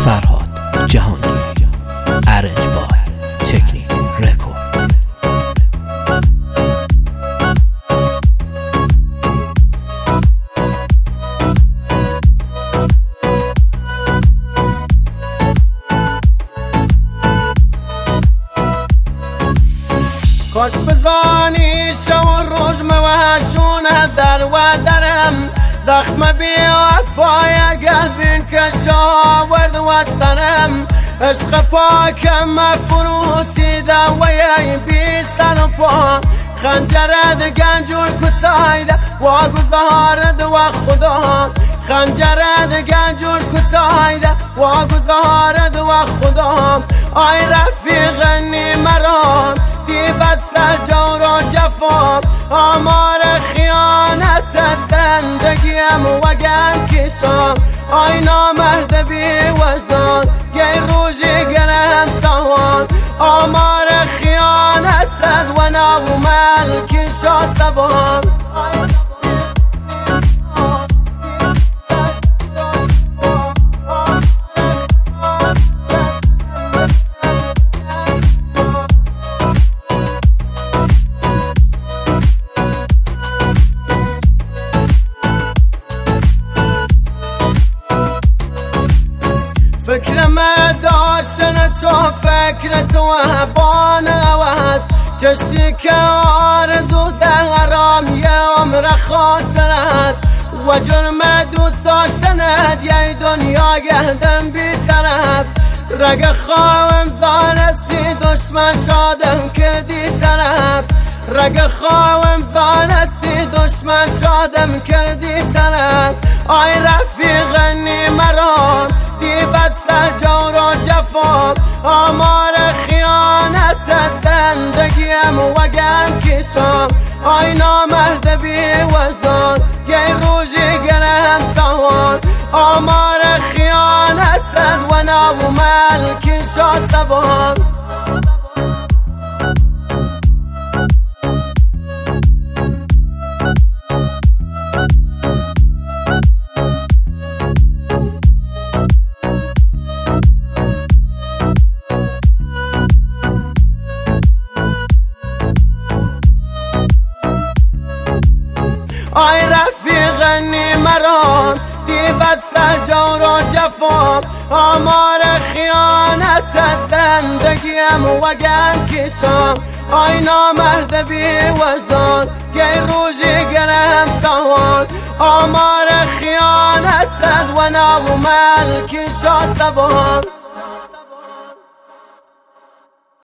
فرهاد جهانگیری، ارنج بای تکنیک رکورد. کاش بزانی شو و روز موشونه در و درم زخم بی وفای گهدین که شاورد وستنم عشق پاکم فروتی دوی بی سر و پا خنجرد گنجور کتایده واگو زهارد و خدا خنجرد گنجور کتایده واگو زهارد و خدا آی رفیقنی مرام بی بسر جور و جفا آمار خیانت زندگیم وگن کشم آی نامرد بی وجدان یه روزی گرم تاوان آمار خیانت و نابو ملکی شا سبان فکرم داشتن تو فکر تو بان عوض چشتی که آرزو دهرام یه عمر خاطر است و جرم دوست داشتنت یه دنیا گردم بی طرف رگ خواهم زانستی دشمن شادم کردی طرف رگ خواهم زانستی دشمن شادم کردی طرف آی رفیقنی مرام بی بستر جور و جفا آمار خیانت زندگیم وگن کشم آی نامرد بی وجدان یه روزی گرم تاوان آمار خیانت و نابو ملکی شا سبان آی رفیقنی مرام بی بستر جور و جفا آمار خیانت زندگیم وگن کشم آی نامرد بی وجدان یه روزی گرم تاوان آمار خیانت و نابو ملکی شا سبان